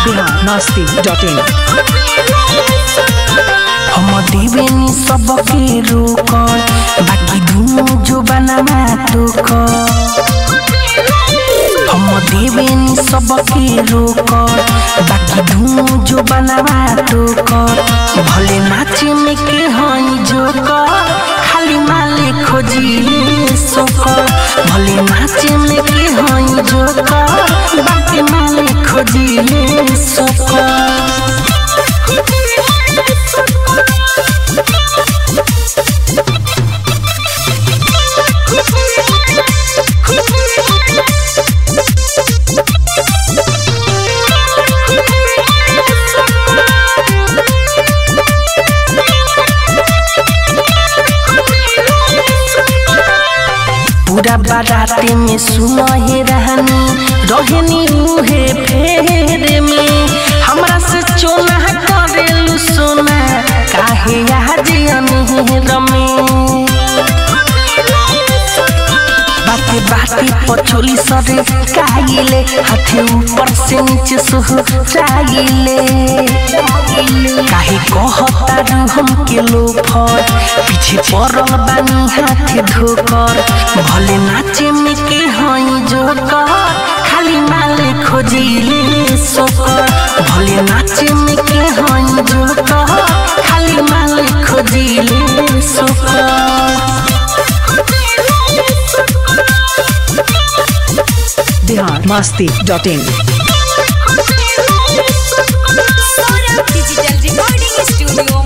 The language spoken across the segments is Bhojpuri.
biharmasti.in हम देवेनी सबके रोकल बाकी धुनु जो बनवा टोकल हम देवेनी सबके रोकल बाकी धुनु जो बनवा टोकल भले नाचे में के हई जोकर खाली माले खोजिले सोकर भले नाचे में के हई जोकर बाकी माले खोजिले सोकर पूरा बाराते में सुनो हे रहनी रहनी उहे फेरे में हमरा से चोना करेलु सोना काहे आज अनहेर में बाते बाते पचोली सरे काइले हाथे ऊपर से नीचे सुहराइले काहे कहता हम के लोफर पीछे पड़ल बानी हाथे धोकर भले नाचे में के हई जोकर खाली माले खोजिले सोकर भले नाचे में के हई जोकर खाली माले खोजिले सोकर biharmasti.in digital recording studio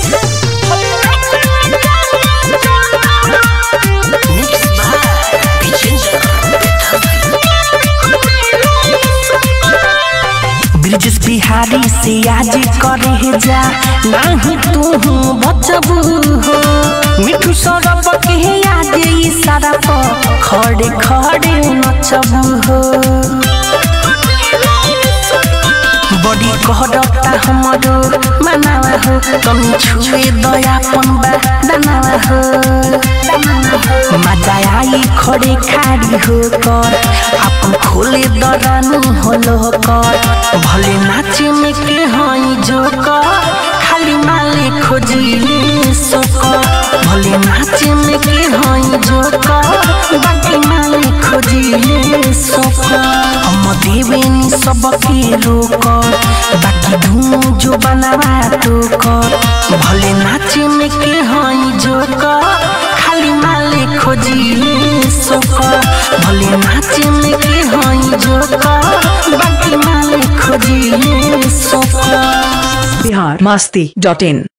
Brijesh Bihari से आज करे जा नहीं तू बचबू हो मिठू सौरभ के आज इशारा पर खड़े खड़े नचबू हो बड़ी कहता हमरो मनावा हो तुम छुए दयापन बनावा हो मजा आई खड़े खाड़ी हो कर अपन खोले दरानी होलो कर भले नाचे में के हई जोकर खाली माले खोजिले सोकर भले नाचे में के हई जोकर बाकी माले खोजिले सोकर हम देवेनी सबके रोकर बाकी धुनु जो बनवा टोकर भले नाचे में के हई जोकर खाली माले खोजिले सोकर भले नाचे में के हई जोकर बाकी माले खोजिले सोकर biharmasti.in